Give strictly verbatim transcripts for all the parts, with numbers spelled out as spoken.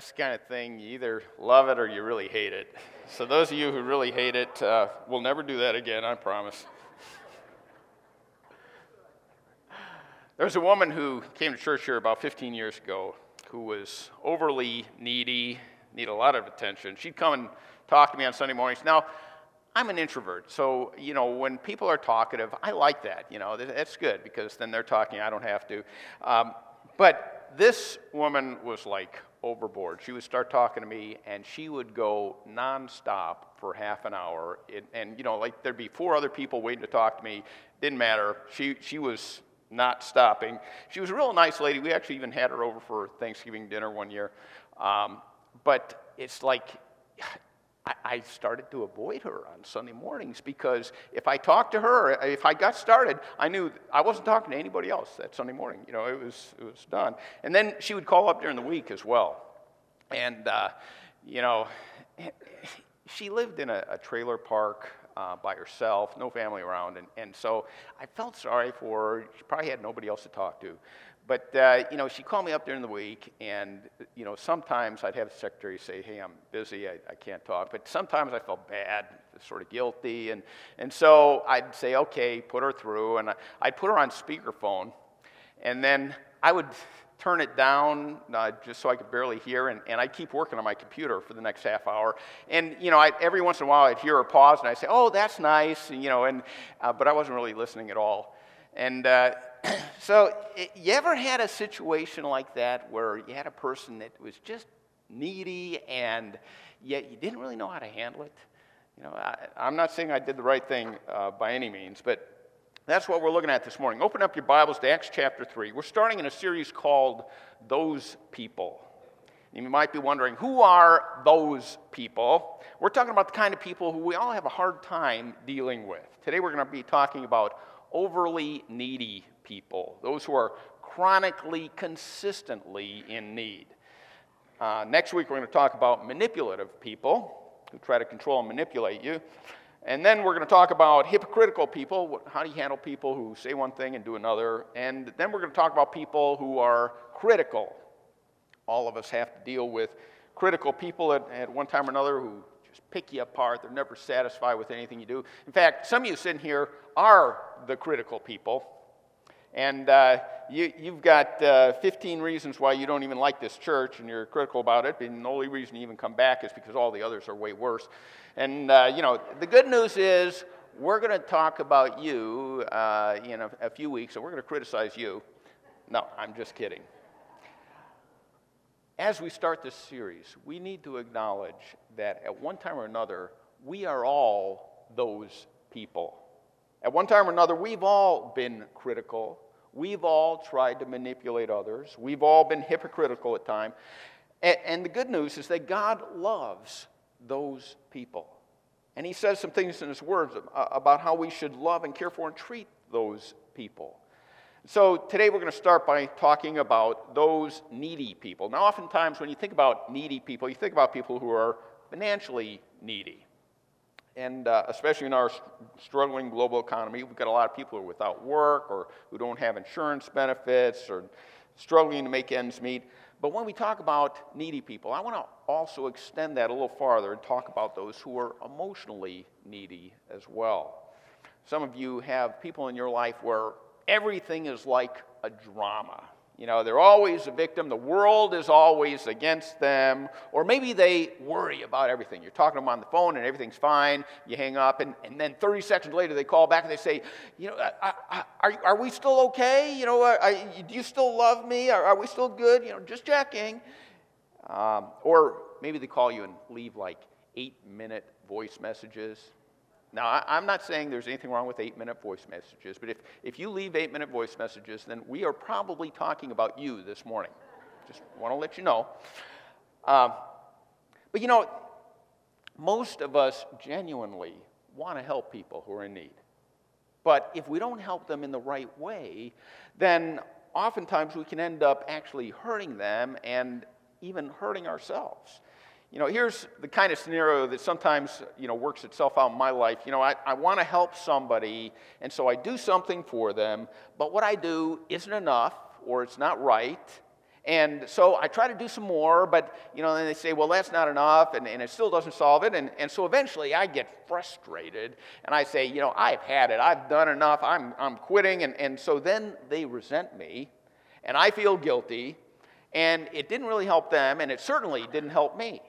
That's the kind of thing, you either love it or you really hate it. So those of you who really hate it, uh, we'll never do that again, I promise. There was a woman who came to church here about fifteen years ago who was overly needy, needed a lot of attention. She'd come and talk to me on Sunday mornings. Now, I'm an introvert, so, you know, when people are talkative, I like that, you know, that's good because then they're talking, I don't have to. Um, but this woman was like overboard. She would start talking to me, and she would go nonstop for half an hour. It, and, you know, like there'd be four other people waiting to talk to me. Didn't matter. She, she was not stopping. She was a real nice lady. We actually even had her over for Thanksgiving dinner one year. Um, but it's like, I, I started to avoid her on Sunday mornings because if I talked to her, if I got started, I knew I wasn't talking to anybody else that Sunday morning. You know, it was it was done. And then she would call up during the week as well. And, uh, you know, she lived in a, a trailer park uh, by herself, no family around. And, and so I felt sorry for her. She probably had nobody else to talk to. But, uh, you know, she'd call me up during the week, and, you know, sometimes I'd have the secretary say, hey, I'm busy, I, I can't talk. But sometimes I felt bad, sort of guilty. And, and so I'd say, okay, put her through. And I, I'd put her on speakerphone. And then I would turn it down uh, just so I could barely hear. And, and I'd keep working on my computer for the next half hour. And, you know, I'd, every once in a while I'd hear her pause, and I'd say, oh, that's nice. And, you know, and, uh, but I wasn't really listening at all. And uh, so you ever had a situation like that where you had a person that was just needy and yet you didn't really know how to handle it? You know, I, I'm not saying I did the right thing uh, by any means, but that's what we're looking at this morning. Open up your Bibles to Acts chapter three. We're starting in a series called Those People. You might be wondering, who are those people? We're talking about the kind of people who we all have a hard time dealing with. Today we're going to be talking about overly needy people, those who are chronically, consistently in need. Uh, next week, we're going to talk about manipulative people who try to control and manipulate you. And then we're going to talk about hypocritical people. How do you handle people who say one thing and do another? And then we're going to talk about people who are critical. All of us have to deal with critical people at, at one time or another who just pick you apart. They're never satisfied with anything you do. In fact, some of you sitting here are the critical people. And uh, you, you've got uh, fifteen reasons why you don't even like this church, and you're critical about it. And the only reason you even come back is because all the others are way worse. And, uh, you know, the good news is we're going to talk about you uh, in a, a few weeks, and we're going to criticize you. No, I'm just kidding. As we start this series, we need to acknowledge that at one time or another, we are all those people. At one time or another, we've all been critical. We've all tried to manipulate others. We've all been hypocritical at times. And, and the good news is that God loves those people. And he says some things in his words about how we should love and care for and treat those people. So today we're going to start by talking about those needy people. Now, oftentimes when you think about needy people, you think about people who are financially needy. And uh, especially in our struggling global economy, we've got a lot of people who are without work or who don't have insurance benefits or struggling to make ends meet. But when we talk about needy people, I want to also extend that a little farther and talk about those who are emotionally needy as well. Some of you have people in your life where everything is like a drama. You know, they're always a victim. The world is always against them. Or maybe they worry about everything. You're talking to them on the phone and everything's fine. You hang up, and, and then thirty seconds later they call back and they say, you know, I, I, are, are we still okay? You know, I, do you still love me? Are, are we still good? You know, just checking. Um, or maybe they call you and leave like eight-minute voice messages. Now, I, I'm not saying there's anything wrong with eight-minute voice messages, but if, if you leave eight-minute voice messages, then we are probably talking about you this morning. Just want to let you know. Um, but, you know, most of us genuinely want to help people who are in need. But if we don't help them in the right way, then oftentimes we can end up actually hurting them and even hurting ourselves. You know, here's the kind of scenario that sometimes, you know, works itself out in my life. You know, I, I want to help somebody, and so I do something for them, but what I do isn't enough, or it's not right, And so I try to do some more, but, you know, then they say, well, that's not enough, and, and it still doesn't solve it. And, and so eventually I get frustrated, and I say, you know, I've had it. I've done enough. I'm, I'm quitting. And, and so then they resent me, and I feel guilty, and it didn't really help them, and it certainly didn't help me.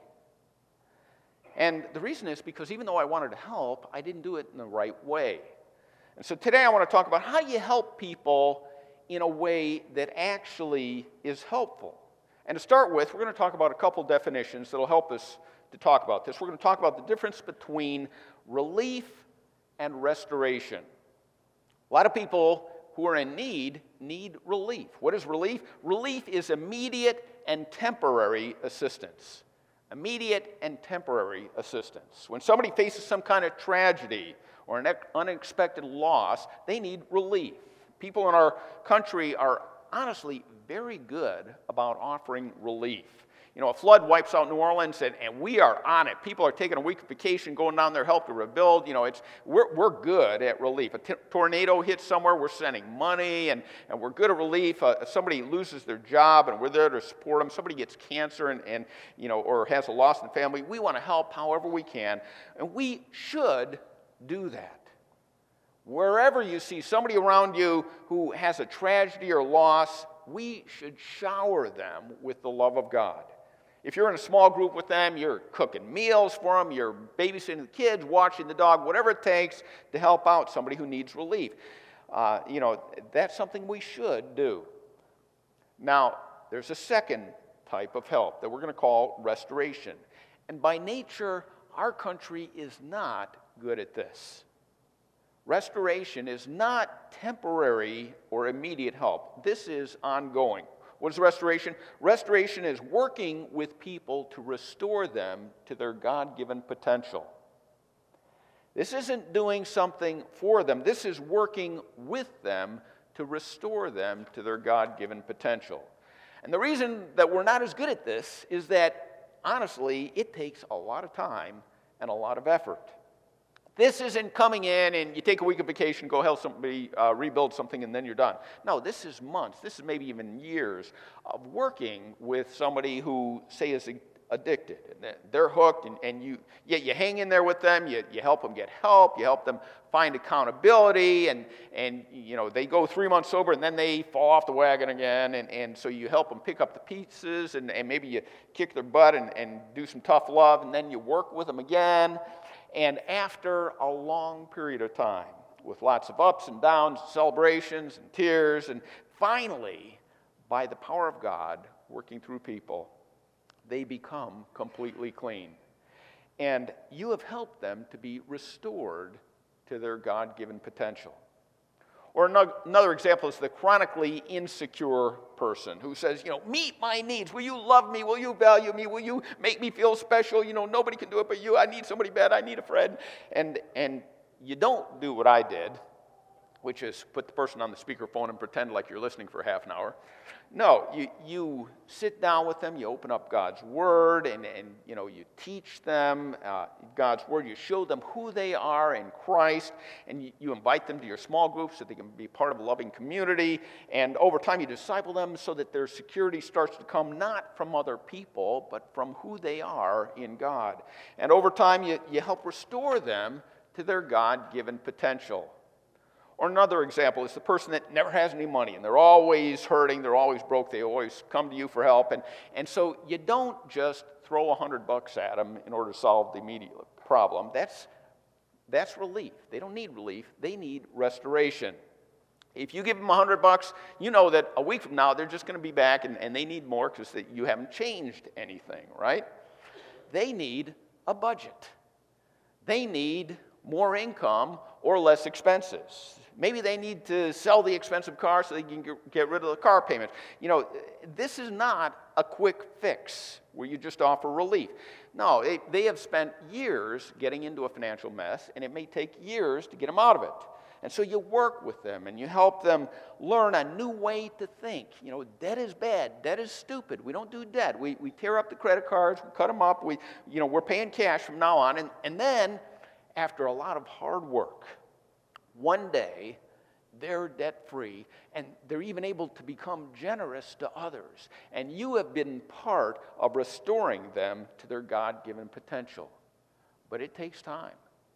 And the reason is because even though I wanted to help, I didn't do it in the right way. And so today I want to talk about how do you help people in a way that actually is helpful. And to start with, we're going to talk about a couple definitions that will help us to talk about this. We're going to talk about the difference between relief and restoration. A lot of people who are in need need relief. What is relief? Relief is immediate and temporary assistance. Immediate and temporary assistance. When somebody faces some kind of tragedy or an unexpected loss, they need relief. People in our country are honestly very good about offering relief. You know, a flood wipes out New Orleans, and, and we are on it. People are taking a week of vacation, going down there, help to rebuild. You know, it's we're, we're good at relief. A t- tornado hits somewhere, we're sending money, and, and we're good at relief. Uh, somebody loses their job, and we're there to support them. Somebody gets cancer, and, and you know, or has a loss in the family. We want to help however we can, and we should do that. Wherever you see somebody around you who has a tragedy or loss, we should shower them with the love of God. If you're in a small group with them, you're cooking meals for them, you're babysitting the kids, watching the dog, whatever it takes to help out somebody who needs relief. Uh, you know, that's something we should do. Now, there's a second type of help that we're going to call restoration. And by nature, our country is not good at this. Restoration is not temporary or immediate help. This is ongoing. What is restoration? Restoration is working with people to restore them to their God-given potential. This isn't doing something for them. This is working with them to restore them to their God-given potential. And the reason that we're not as good at this is that, honestly, it takes a lot of time and a lot of effort. This isn't coming in and you take a week of vacation, go help somebody uh, rebuild something, and then you're done. No, this is months. This is maybe even years of working with somebody who, say, is addicted. They're hooked, and, and you, yeah, you hang in there with them. You, you help them get help. You help them find accountability, and, and you know, they go three months sober, and then they fall off the wagon again, and, and so you help them pick up the pieces, and, and maybe you kick their butt and, and do some tough love, and then you work with them again. And after a long period of time, with lots of ups and downs, celebrations and tears, and finally, by the power of God working through people, they become completely clean. And you have helped them to be restored to their God-given potential. Or another example is the chronically insecure person who says, you know, meet my needs. Will you love me? Will you value me? Will you make me feel special? You know, nobody can do it but you. I need somebody bad. I need a friend. And, and you don't do what I did, which is put the person on the speakerphone and pretend like you're listening for half an hour. No, you, you sit down with them, you open up God's Word, and, and you know, you teach them uh, God's Word, you show them who they are in Christ, and you, you invite them to your small groups so they can be part of a loving community, and over time you disciple them so that their security starts to come not from other people, but from who they are in God. And over time you, you help restore them to their God-given potential. Or another example is the person that never has any money, and they're always hurting, they're always broke, they always come to you for help. And, and so you don't just throw a hundred bucks at them in order to solve the immediate problem. That's, that's relief. They don't need relief, they need restoration. If you give them a hundred bucks, you know that a week from now they're just going to be back, and, and they need more because you haven't changed anything, right? They need a budget. They need more income or less expenses. Maybe they need to sell the expensive car so they can get rid of the car payment. You know, this is not a quick fix where you just offer relief. No, they, they have spent years getting into a financial mess, and it may take years to get them out of it. And so you work with them, and you help them learn a new way to think. You know, debt is bad. Debt is stupid. We don't do debt. We, we tear up the credit cards. We cut them up. We, you know, we're paying cash from now on. And, and then, after a lot of hard work, one day, they're debt-free, and they're even able to become generous to others. And you have been part of restoring them to their God-given potential. But it takes time.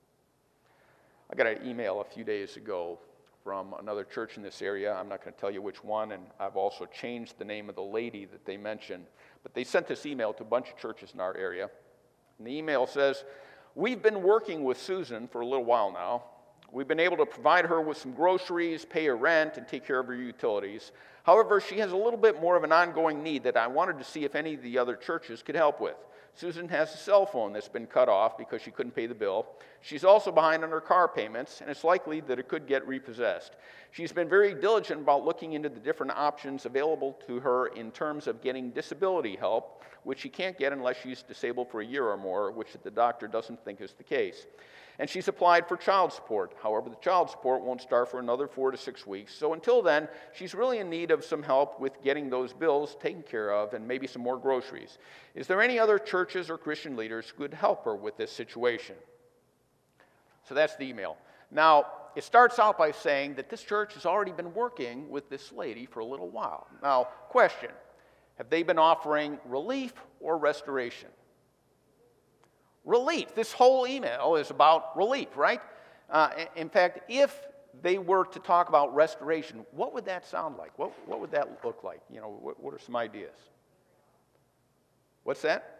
I got an email a few days ago from another church in this area. I'm not going to tell you which one, and I've also changed the name of the lady that they mentioned. But they sent this email to a bunch of churches in our area. And the email says, "We've been working with Susan for a little while now. We've been able to provide her with some groceries, pay her rent, and take care of her utilities. However, she has a little bit more of an ongoing need that I wanted to see if any of the other churches could help with. Susan has a cell phone that's been cut off because she couldn't pay the bill. She's also behind on her car payments, and it's likely that it could get repossessed. She's been very diligent about looking into the different options available to her in terms of getting disability help, which she can't get unless she's disabled for a year or more, which the doctor doesn't think is the case. And she's applied for child support. However, the child support won't start for another four to six weeks. So until then, she's really in need of some help with getting those bills taken care of and maybe some more groceries. Is there any other churches or Christian leaders who could help her with this situation?" So that's the email. Now, it starts out by saying that this church has already been working with this lady for a little while. Now, question, have they been offering relief or restoration? Relief. This whole email is about relief, right? Uh, in fact, if they were to talk about restoration, what would that sound like? What, what would that look like? You know, what, what are some ideas? What's that?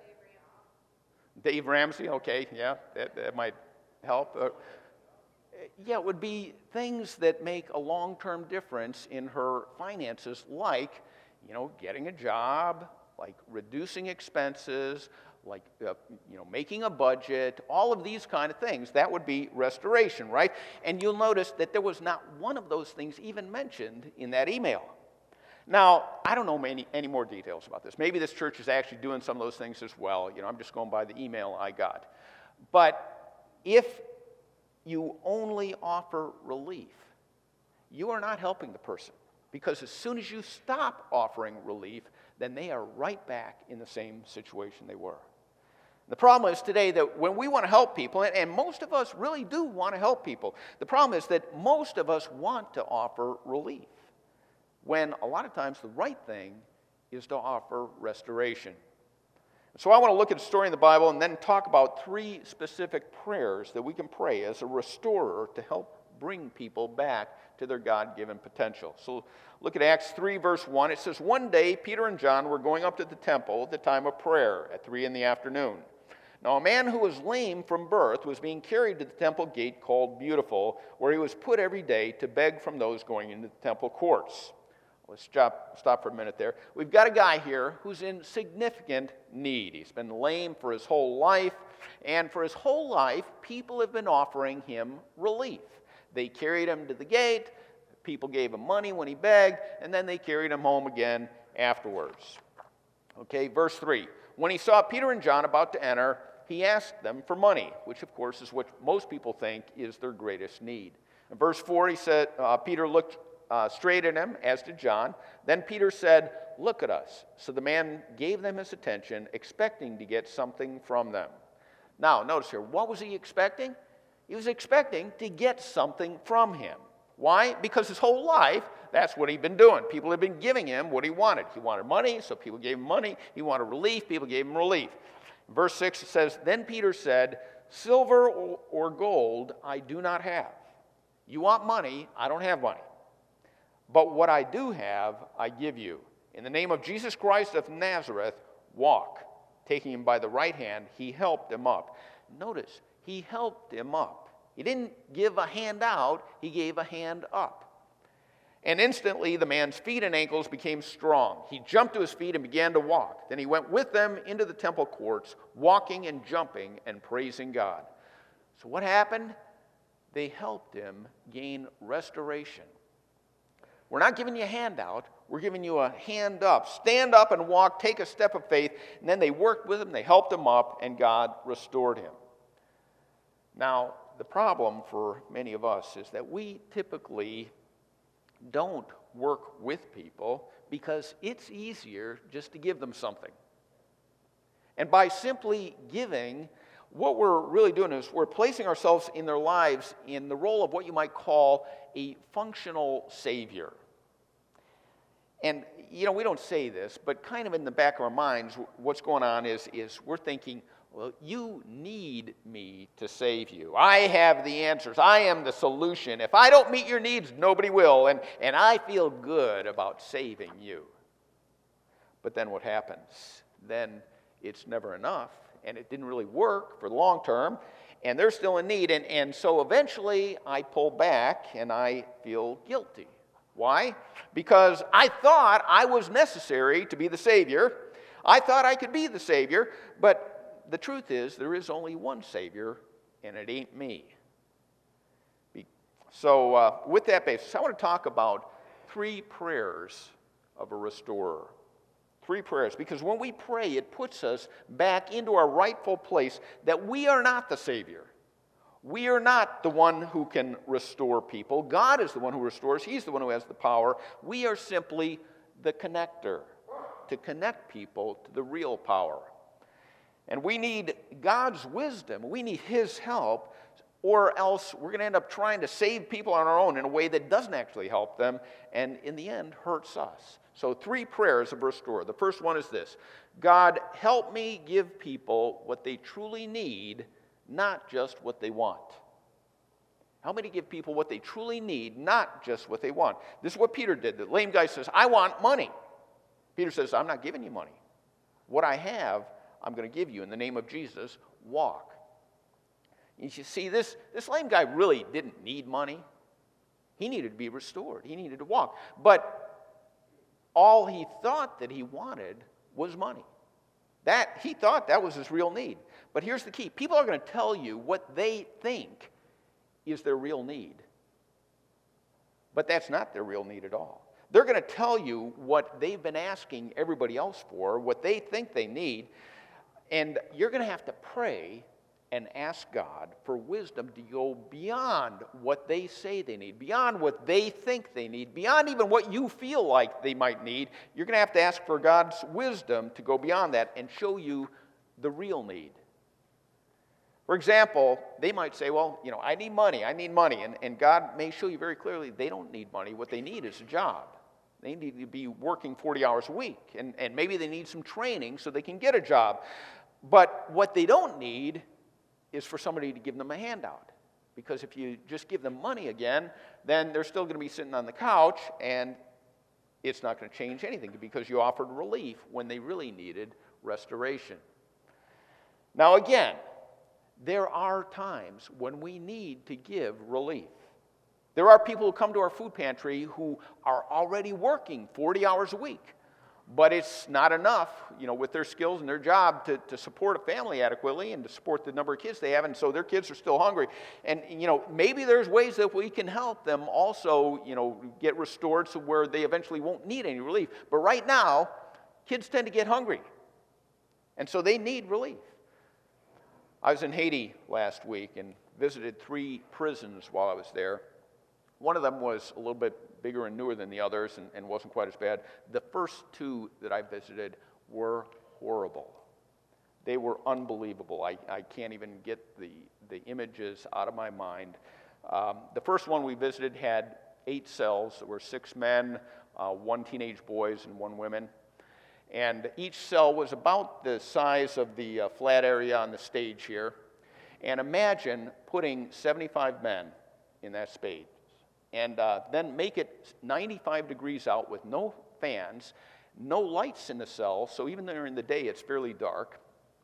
Dave Ramsey, okay, yeah, that, that might help. Uh, yeah, it would be things that make a long-term difference in her finances, like, you know, getting a job, like reducing expenses, like, uh, you know, making a budget, all of these kind of things. That would be restoration, right? And you'll notice that there was not one of those things even mentioned in that email. Now, I don't know many, any more details about this. Maybe this church is actually doing some of those things as well. You know, I'm just going by the email I got. But if you only offer relief, you are not helping the person. Because as soon as you stop offering relief, then they are right back in the same situation they were. The problem is today that when we want to help people, and most of us really do want to help people, the problem is that most of us want to offer relief, when a lot of times the right thing is to offer restoration. So I want to look at a story in the Bible and then talk about three specific prayers that we can pray as a restorer to help bring people back to their God-given potential. So look at Acts three, verse one. It says, "One day Peter and John were going up to the temple at the time of prayer at three in the afternoon. Now a man who was lame from birth was being carried to the temple gate called Beautiful, where he was put every day to beg from those going into the temple courts." Let's stop, stop for a minute there. We've got a guy here who's in significant need. He's been lame for his whole life, and for his whole life, people have been offering him relief. They carried him to the gate, people gave him money when he begged, and then they carried him home again afterwards. Okay, verse three. "When he saw Peter and John about to enter, he asked them for money," which of course is what most people think is their greatest need. In verse four, he said, uh, Peter looked uh, straight at him, as did John. Then Peter said, "Look at us." So the man gave them his attention, expecting to get something from them. Now, notice here, what was he expecting? He was expecting to get something from him. Why? Because his whole life, that's what he'd been doing. People had been giving him what he wanted. He wanted money, so people gave him money. He wanted relief, people gave him relief. Verse six says, "Then Peter said, 'Silver or gold I do not have. You want money, I don't have money. But what I do have, I give you. In the name of Jesus Christ of Nazareth, walk.' Taking him by the right hand, he helped him up." Notice, he helped him up. He didn't give a hand out, he gave a hand up. And instantly the man's feet and ankles became strong. He jumped to his feet and began to walk. Then he went with them into the temple courts, walking and jumping and praising God. So what happened? They helped him gain restoration. We're not giving you a handout, we're giving you a hand up. Stand up and walk, take a step of faith. And then they worked with him, they helped him up, and God restored him. Now, the problem for many of us is that we typically don't work with people because it's easier just to give them something. And by simply giving, what we're really doing is we're placing ourselves in their lives in the role of what you might call a functional savior. And, you know, we don't say this, but kind of in the back of our minds, what's going on is, is we're thinking, well, you need me to save you. I have the answers. I am the solution. If I don't meet your needs, nobody will. And, and I feel good about saving you. But then what happens? Then it's never enough, and it didn't really work for the long term, and they're still in need. And, and so eventually I pull back, and I feel guilty. Why? Because I thought I was necessary to be the Savior. I thought I could be the Savior, but the truth is, there is only one Savior, and it ain't me. So, uh, with that basis, I want to talk about three prayers of a restorer. Three prayers, because when we pray, it puts us back into our rightful place that we are not the Savior. We are not the one who can restore people. God is the one who restores. He's the one who has the power. We are simply the connector to connect people to the real power. And we need God's wisdom. We need His help, or else we're going to end up trying to save people on our own in a way that doesn't actually help them, and in the end hurts us. So three prayers of restorer. The first one is this: God, help me give people what they truly need, not just what they want. Help me to give people what they truly need, not just what they want. This is what Peter did. The lame guy says, I want money. Peter says, I'm not giving you money. What I have, I'm going to give you in the name of Jesus. Walk. You see, this, this lame guy really didn't need money. He needed to be restored. He needed to walk. But all he thought that he wanted was money. That he thought that was his real need. But here's the key. People are going to tell you what they think is their real need. But that's not their real need at all. They're going to tell you what they've been asking everybody else for, what they think they need, and you're going to have to pray and ask God for wisdom to go beyond what they say they need, beyond what they think they need, beyond even what you feel like they might need. You're going to have to ask for God's wisdom to go beyond that and show you the real need. For example, they might say, well, you know, I need money, I need money. And, and God may show you very clearly they don't need money. What they need is a job. They need to be working forty hours a week. And, and maybe they need some training so they can get a job. But what they don't need is for somebody to give them a handout. Because if you just give them money again, then they're still going to be sitting on the couch, and it's not going to change anything because you offered relief when they really needed restoration. Now again, there are times when we need to give relief. There are people who come to our food pantry who are already working forty hours a week. But it's not enough, you know, with their skills and their job to, to support a family adequately and to support the number of kids they have, and so their kids are still hungry. And, you know, maybe there's ways that we can help them also, you know, get restored so where they eventually won't need any relief. But right now, kids tend to get hungry, and so they need relief. I was in Haiti last week and visited three prisons while I was there. One of them was a little bit bigger and newer than the others and, and wasn't quite as bad. The first two that I visited were horrible. They were unbelievable. I, I can't even get the, the images out of my mind. Um, the first one we visited had eight cells. There were six men, uh, one teenage boys, and one woman. And each cell was about the size of the uh, flat area on the stage here. And imagine putting seventy-five men in that space. And uh, then make it ninety-five degrees out with no fans, no lights in the cell, so even during the day it's fairly dark.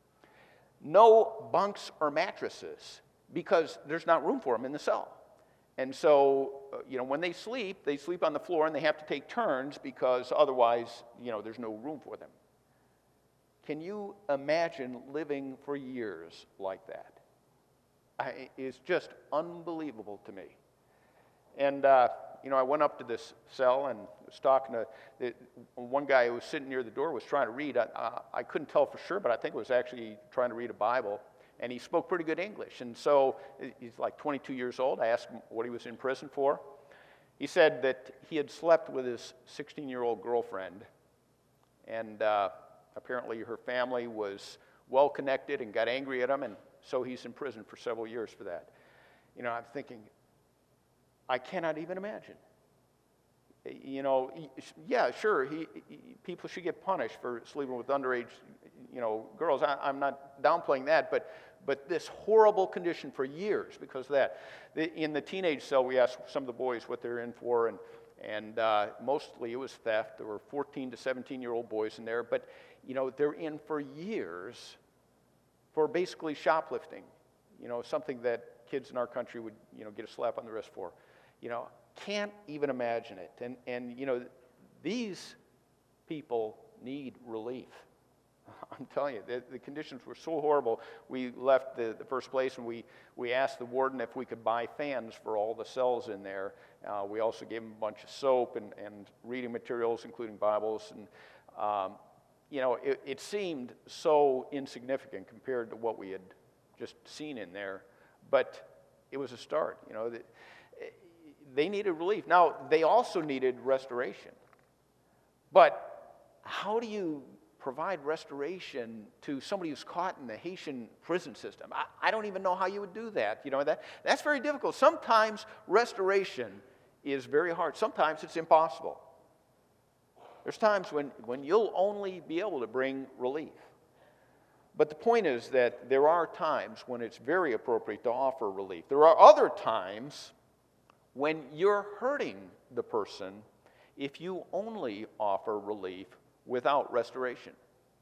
No bunks or mattresses, because there's not room for them in the cell. And so, uh, you know, when they sleep, they sleep on the floor and they have to take turns because otherwise, you know, there's no room for them. Can you imagine living for years like that? I, it's just unbelievable to me. And, uh, you know, I went up to this cell and was talking to the, one guy who was sitting near the door was trying to read. I, uh, I couldn't tell for sure, but I think it was actually trying to read a Bible. And he spoke pretty good English. And so he's like twenty-two years old. I asked him what he was in prison for. He said that he had slept with his sixteen-year-old girlfriend. And uh, apparently her family was well-connected and got angry at him and so he's in prison for several years for that. You know, I'm thinking, I cannot even imagine. You know, yeah, sure, he, he, people should get punished for sleeping with underage, you know, girls. I, I'm not downplaying that, but but this horrible condition for years because of that. The, in the teenage cell, we asked some of the boys what they're in for, and and uh, mostly it was theft. There were fourteen to seventeen-year-old boys in there, but you know, they're in for years for basically shoplifting. You know, something that kids in our country would, you know, get a slap on the wrist for. You know, can't even imagine it. And, and you know, these people need relief. I'm telling you, the, the conditions were so horrible. We left the, the first place and we, we asked the warden if we could buy fans for all the cells in there. Uh, we also gave them a bunch of soap and, and reading materials, including Bibles. And, um, you know, it, it seemed so insignificant compared to what we had just seen in there. But it was a start, you know. The, They needed relief. Now, they also needed restoration. But how do you provide restoration to somebody who's caught in the Haitian prison system? I, I don't even know how you would do that. You know, that, that's very difficult. Sometimes restoration is very hard. Sometimes it's impossible. There's times when, when you'll only be able to bring relief. But the point is that there are times when it's very appropriate to offer relief. There are other times when you're hurting the person if you only offer relief without restoration.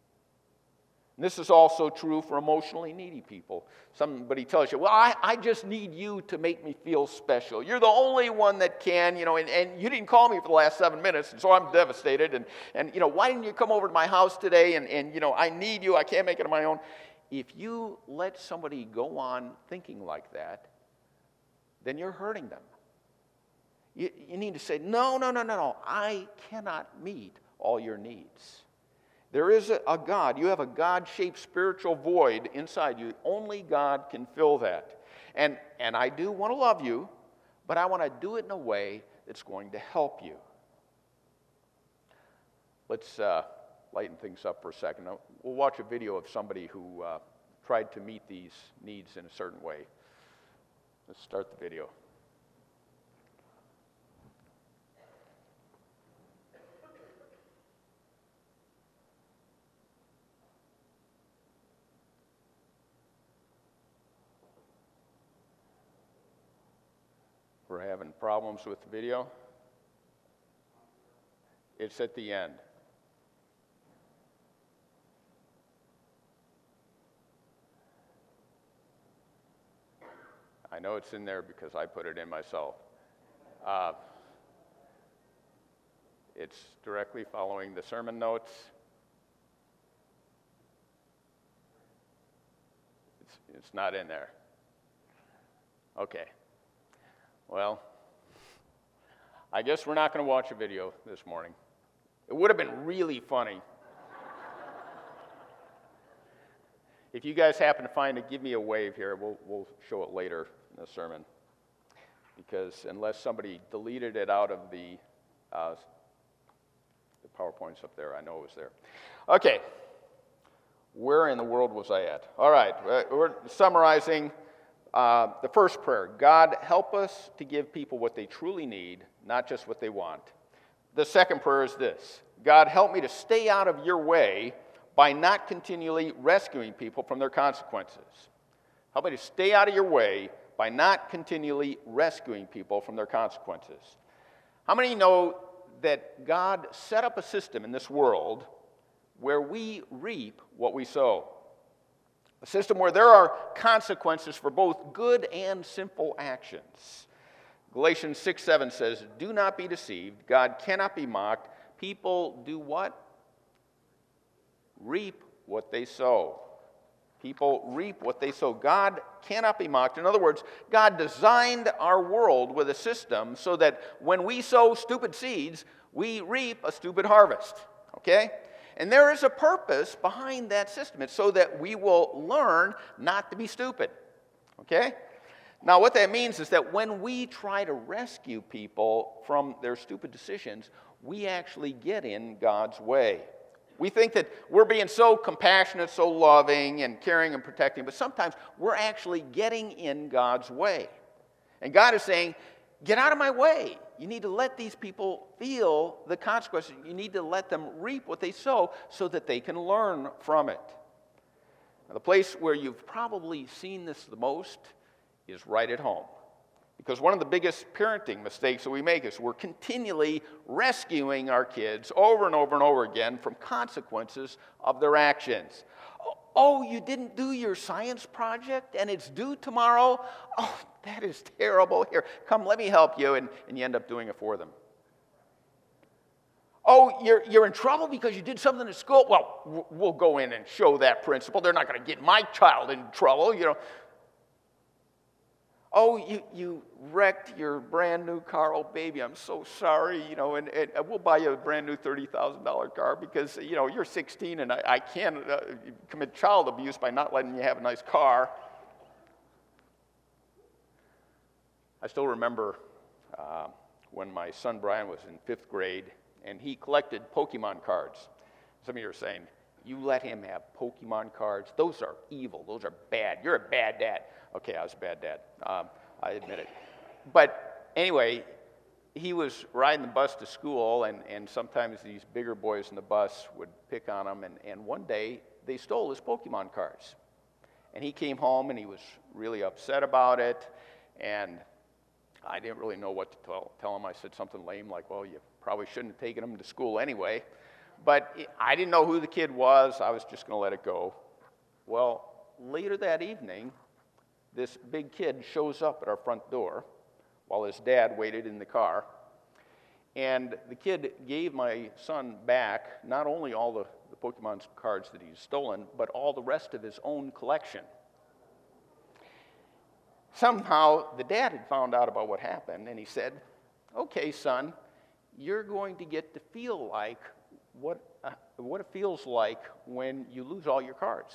And this is also true for emotionally needy people. Somebody tells you, well, I, I just need you to make me feel special. You're the only one that can, you know, and, and you didn't call me for the last seven minutes, and so I'm devastated. And, and you know, why didn't you come over to my house today? And, and, you know, I need you. I can't make it on my own. If you let somebody go on thinking like that, then you're hurting them. You, you need to say, no, no, no, no, no. I cannot meet all your needs. There is a, a God. You have a God-shaped spiritual void inside you. Only God can fill that. And, and I do want to love you, but I want to do it in a way that's going to help you. Let's uh, lighten things up for a second. We'll watch a video of somebody who uh, tried to meet these needs in a certain way. Let's start the video. We're having problems with the video. It's at the end. I know it's in there because I put it in myself. Uh, it's directly following the sermon notes. It's, it's not in there. Okay. Well, I guess we're not going to watch a video this morning. It would have been really funny. If you guys happen to find it, give me a wave here. We'll, we'll show it later in the sermon. Because unless somebody deleted it out of the, uh, the PowerPoint's up there, I know it was there. Okay. Where in the world was I at? All right. We're summarizing. Uh, the first prayer, God, help us to give people what they truly need, not just what they want. The second prayer is this, God, help me to stay out of your way by not continually rescuing people from their consequences. Help me to stay out of your way by not continually rescuing people from their consequences. How many know that God set up a system in this world where we reap what we sow? A system where there are consequences for both good and sinful actions. Galatians six seven says, do not be deceived. God cannot be mocked. People do what? Reap what they sow. People reap what they sow. God cannot be mocked. In other words, God designed our world with a system so that when we sow stupid seeds, we reap a stupid harvest. Okay? And there is a purpose behind that system. It's so that we will learn not to be stupid. Okay? Now, what that means is that when we try to rescue people from their stupid decisions, we actually get in God's way. We think that we're being so compassionate, so loving and caring and protecting, but sometimes we're actually getting in God's way. And God is saying, get out of my way. You need to let these people feel the consequences. You need to let them reap what they sow so that they can learn from it. Now, the place where you've probably seen this the most is right at home. Because one of the biggest parenting mistakes that we make is we're continually rescuing our kids over and over and over again from consequences of their actions. Oh, you didn't do your science project and it's due tomorrow? Oh, that is terrible. Here, come, let me help you. And, and you end up doing it for them. Oh, you're, you're in trouble because you did something at school? Well, we'll go in and show that principal. They're not going to get my child in trouble, you know. Oh, you, you wrecked your brand new car. Oh, baby, I'm so sorry, you know, and, and we'll buy you a brand new thirty thousand dollars car because, you know, you're sixteen and I, I can't uh, commit child abuse by not letting you have a nice car. I still remember uh, when my son Brian was in fifth grade and he collected Pokemon cards. Some of you are saying, you let him have Pokemon cards? Those are evil. Those are bad. You're a bad dad. Okay, I was a bad dad. Um, I admit it. But anyway, he was riding the bus to school, and, and sometimes these bigger boys in the bus would pick on him, and, and one day they stole his Pokemon cards. And he came home, and he was really upset about it, and I didn't really know what to tell, tell him. I said something lame like, well, you probably shouldn't have taken him to school anyway. But I didn't know who the kid was. I was just going to let it go. Well, later that evening, this big kid shows up at our front door while his dad waited in the car. And the kid gave my son back not only all the, the Pokemon cards that he's stolen, but all the rest of his own collection. Somehow, the dad had found out about what happened, and he said, okay, son, you're going to get to feel like what, uh, what it feels like when you lose all your cards.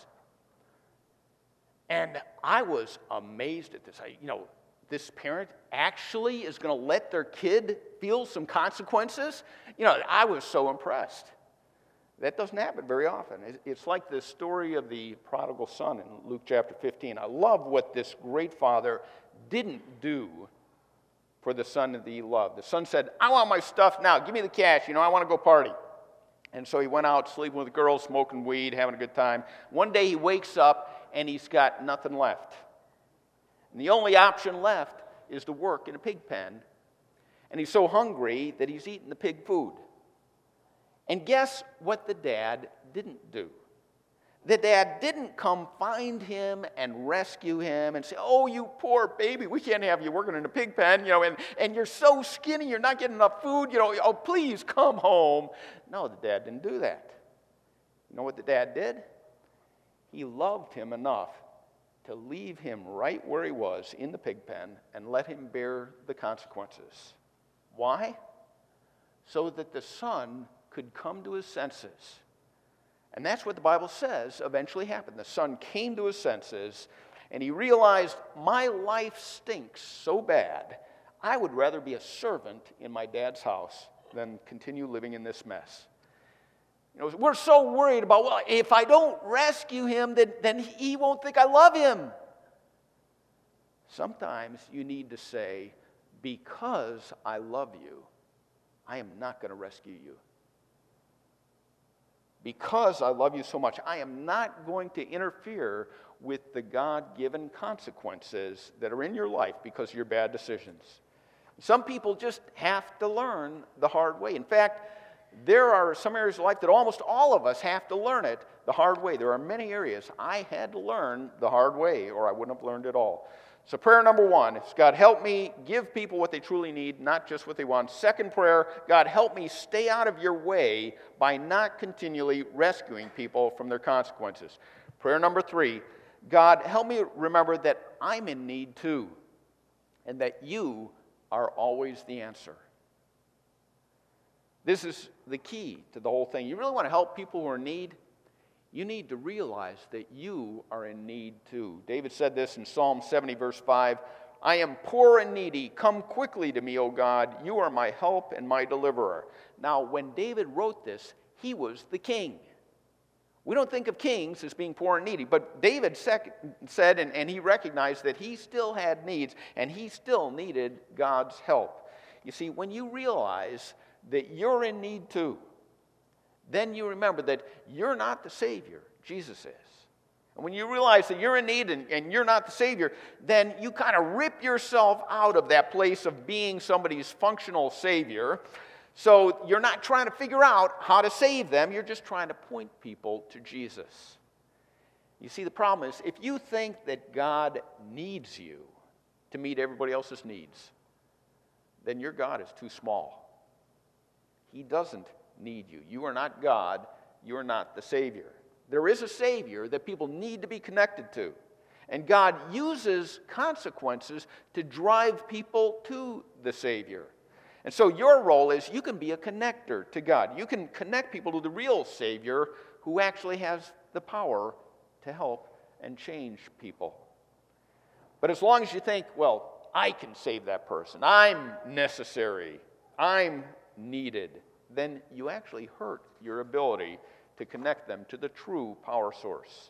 And I was amazed at this. I, you know, this parent actually is going to let their kid feel some consequences? You know, I was so impressed. That doesn't happen very often. It's like the story of the prodigal son in Luke chapter fifteen. I love what this great father didn't do for the son that he loved. The son said, I want my stuff now. Give me the cash. You know, I want to go party. And so he went out sleeping with girls, smoking weed, having a good time. One day he wakes up and he's got nothing left. And the only option left is to work in a pig pen. And he's so hungry that he's eating the pig food. And guess what the dad didn't do? The dad didn't come find him and rescue him and say, oh, you poor baby, we can't have you working in a pig pen, you know, and, and you're so skinny, you're not getting enough food, you know, oh, please come home. No, the dad didn't do that. You know what the dad did? He loved him enough to leave him right where he was in the pig pen and let him bear the consequences. Why? So that the son could come to his senses. And that's what the Bible says eventually happened. The son came to his senses, and he realized, my life stinks so bad, I would rather be a servant in my dad's house than continue living in this mess. You know, we're so worried about, well, if I don't rescue him, then, then he won't think I love him. Sometimes you need to say, because I love you, I am not going to rescue you. Because I love you so much, I am not going to interfere with the God-given consequences that are in your life because of your bad decisions. Some people just have to learn the hard way. In fact, there are some areas of life that almost all of us have to learn it the hard way. There are many areas I had to learn the hard way, or I wouldn't have learned it all. So prayer number one is, God, help me give people what they truly need, not just what they want. Second prayer, God, help me stay out of your way by not continually rescuing people from their consequences. Prayer number three, God, help me remember that I'm in need too, and that you are always the answer. This is the key to the whole thing. You really want to help people who are in need? You need to realize that you are in need too. David said this in Psalm seventy, verse five, I am poor and needy. Come quickly to me, O God. You are my help and my deliverer. Now, when David wrote this, he was the king. We don't think of kings as being poor and needy, but David sec- said, and, and he recognized that he still had needs, and he still needed God's help. You see, when you realize that you're in need too, then you remember that you're not the Savior, Jesus is. And when you realize that you're in need and, and you're not the Savior, then you kind of rip yourself out of that place of being somebody's functional Savior. So you're not trying to figure out how to save them. You're just trying to point people to Jesus. You see, the problem is, if you think that God needs you to meet everybody else's needs, then your God is too small. He doesn't need you. You are not God. You are not the Savior. There is a Savior that people need to be connected to. And God uses consequences to drive people to the Savior. And so your role is you can be a connector to God. You can connect people to the real Savior who actually has the power to help and change people. But as long as you think, well, I can save that person, I'm necessary, I'm needed, then you actually hurt your ability to connect them to the true power source.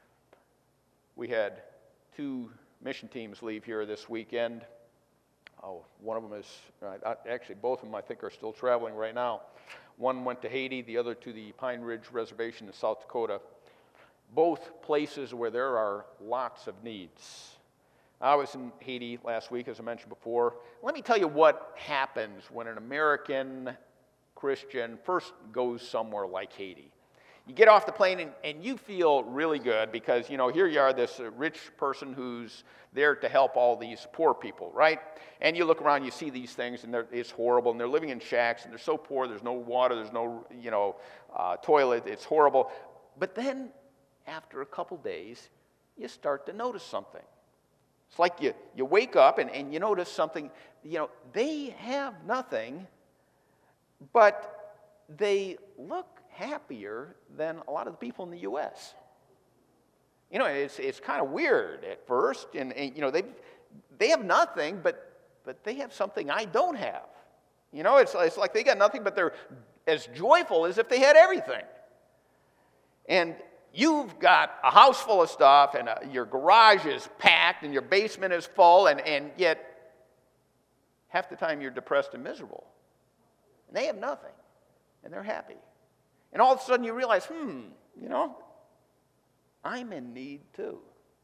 We had two mission teams leave here this weekend. Oh, one of them is, uh, actually both of them I think are still traveling right now. One went to Haiti, the other to the Pine Ridge Reservation in South Dakota. Both places where there are lots of needs. I was in Haiti last week, as I mentioned before. Let me tell you what happens when an American Christian first goes somewhere like Haiti. You get off the plane and, and you feel really good because, you know, here you are, this uh, rich person who's there to help all these poor people, right? And you look around, you see these things, and it's horrible, and they're living in shacks, and they're so poor, there's no water, there's no, you know, uh, toilet, it's horrible. But then, after a couple days, you start to notice something. It's like you, you wake up and, and you notice something, you know, they have nothing, but they look happier than a lot of the people in the U S You know, it's it's kind of weird at first, and, and you know, they they have nothing, but but they have something I don't have. You know, it's it's like they got nothing, but they're as joyful as if they had everything. And you've got a house full of stuff, and a, your garage is packed, and your basement is full, and and yet half the time you're depressed and miserable. And they have nothing, and they're happy. And all of a sudden you realize, hmm, you know, I'm in need too.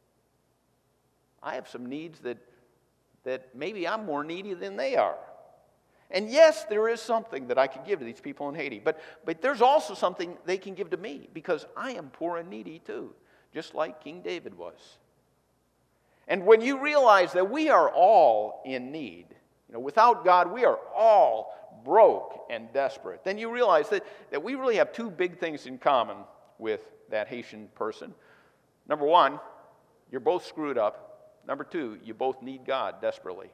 I have some needs that, that maybe I'm more needy than they are. And yes, there is something that I could give to these people in Haiti, but, but there's also something they can give to me because I am poor and needy too, just like King David was. And when you realize that we are all in need, you know, without God, we are all broke and desperate, then you realize that, that we really have two big things in common with that Haitian person. Number one, you're both screwed up. Number two, you both need God desperately.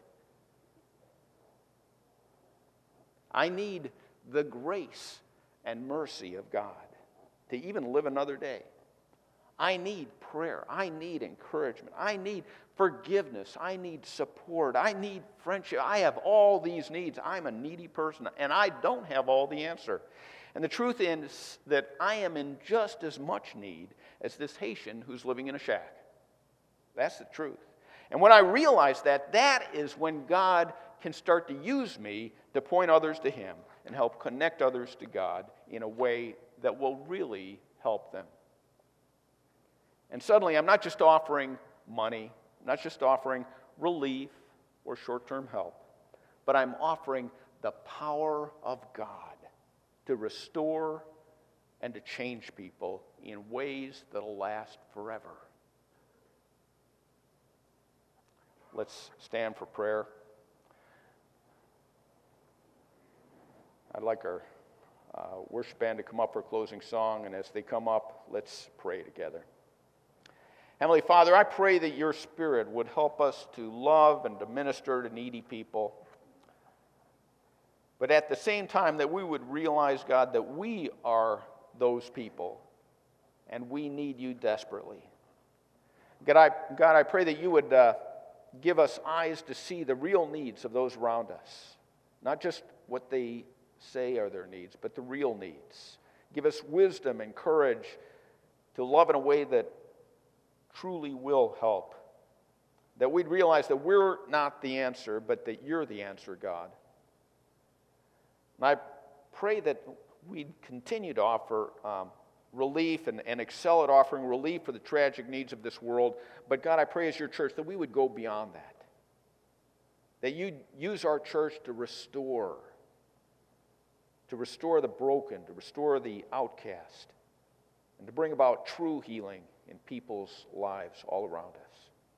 I need the grace and mercy of God to even live another day. I need prayer. I need encouragement. I need forgiveness. I need support. I need friendship. I have all these needs. I'm a needy person, and I don't have all the answer. And the truth is that I am in just as much need as this Haitian who's living in a shack. That's the truth. And when I realize that, that is when God can start to use me to point others to Him and help connect others to God in a way that will really help them. And suddenly, I'm not just offering money, I'm not just offering relief or short-term help, but I'm offering the power of God to restore and to change people in ways that'll last forever. Let's stand for prayer. I'd like our uh, worship band to come up for a closing song, and as they come up, let's pray together. Heavenly Father, I pray that your Spirit would help us to love and to minister to needy people, but at the same time that we would realize, God, that we are those people, and we need you desperately. God, I, God, I pray that you would uh, give us eyes to see the real needs of those around us, not just what they say are their needs, but the real needs. Give us wisdom and courage to love in a way that truly will help. That we'd realize that we're not the answer, but that you're the answer, God. And I pray that we'd continue to offer um, relief and, and excel at offering relief for the tragic needs of this world. But God, I pray as your church that we would go beyond that. That you'd use our church to restore, to restore the broken, to restore the outcast, and to bring about true healing in people's lives all around us.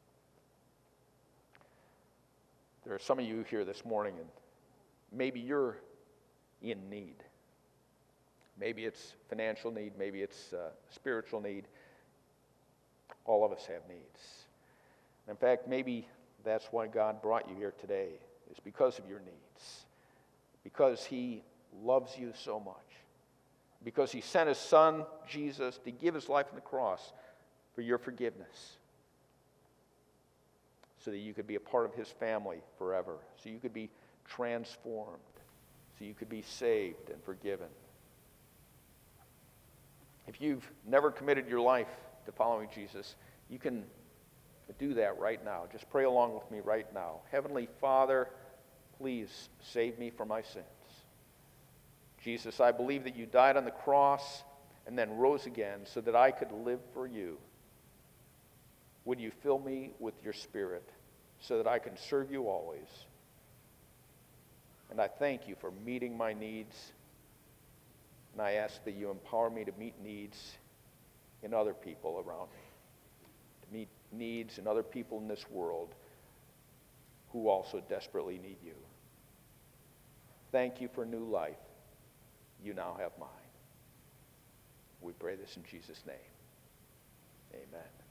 There are some of you here this morning, and maybe you're in need. Maybe it's financial need, maybe it's uh, spiritual need. All of us have needs. In fact, maybe that's why God brought you here today, is because of your needs. Because he loves you so much. Because he sent his son, Jesus, to give his life on the cross for your forgiveness. So that you could be a part of his family forever. So you could be transformed. So you could be saved and forgiven. If you've never committed your life to following Jesus, you can do that right now. Just pray along with me right now. Heavenly Father, please save me from my sins. Jesus, I believe that you died on the cross and then rose again so that I could live for you. Would you fill me with your Spirit so that I can serve you always? And I thank you for meeting my needs. And I ask that you empower me to meet needs in other people around me. To meet needs in other people in this world who also desperately need you. Thank you for new life. You now have mine. We pray this in Jesus' name. Amen.